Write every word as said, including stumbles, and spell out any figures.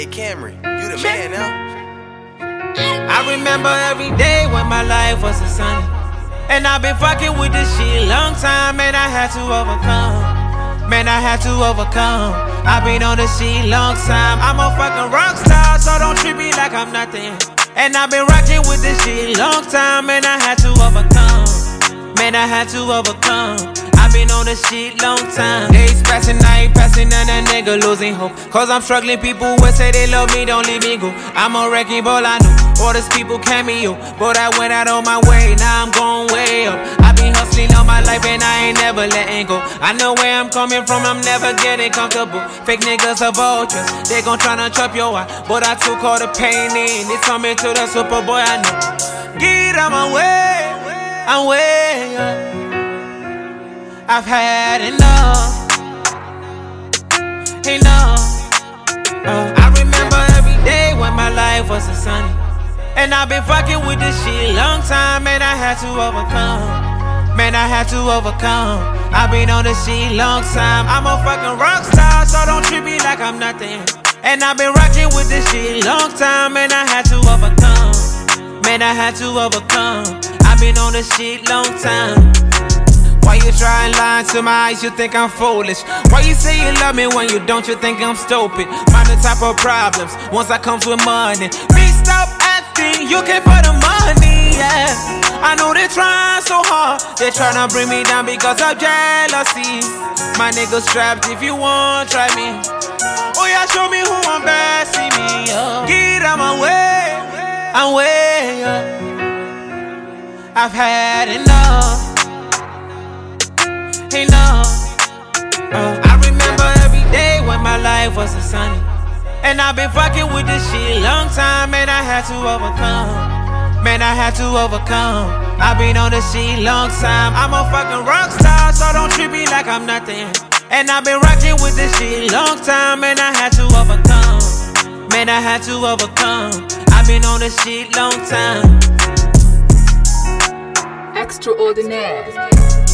Hey Cameron, you the man now. I remember every day when my life was a sunny. And I've been fucking with this shit long time, man, I had to overcome. Man, I had to overcome. I've been on this shit long time. I'm a fucking rock star, so don't treat me like I'm nothing. And I've been rocking with this shit long time, man, I had to overcome. Man, I had to overcome. I've been on this shit long time. Days passing, I ain't passing, and a nigga losing hope. Cause I'm struggling, people will say they love me, don't leave me go. I'm a wrecking ball, I know. All these people cameo, but I went out on my way, now I'm going way up. I've been hustling all my life and I ain't never letting go. I know where I'm coming from, I'm never getting comfortable. Fake niggas are vultures, they gon' tryna chop your eye. But I took all the pain in, it's coming to the super boy, I know. Get out my way, I'm way up. I've had enough, enough. uh, I remember every day when my life was a sunny. And I've been fucking with this shit long time, man, I had to overcome. Man, I had to overcome. I've been on this shit long time. I'm a fucking rock star, so don't treat me like I'm nothing. And I've been rocking with this shit long time, man, I had to overcome. Man, I had to overcome. I've been on this shit long time. Why you try and lie to my eyes, you think I'm foolish? Why you say you love me when you don't, you think I'm stupid? Mind the type of problems, once I comes with money. Please stop acting, you came for the money, yeah. I know they trying so hard, they tryna bring me down because of jealousy. My niggas trapped, if you want, try me. Oh yeah, show me who I'm best, see me, oh. Get out my way, I'm way up. I've had enough, enough. uh, I remember every day when my life was a sunny. And I've been fucking with this shit long time, man, I had to overcome. Man, I had to overcome. I've been on this shit long time. I'm a fucking rock star, so don't treat me like I'm nothing. And I've been rocking with this shit long time, man, I had to overcome. Man, I had to overcome. I've been on this shit long time. Extraordinaire.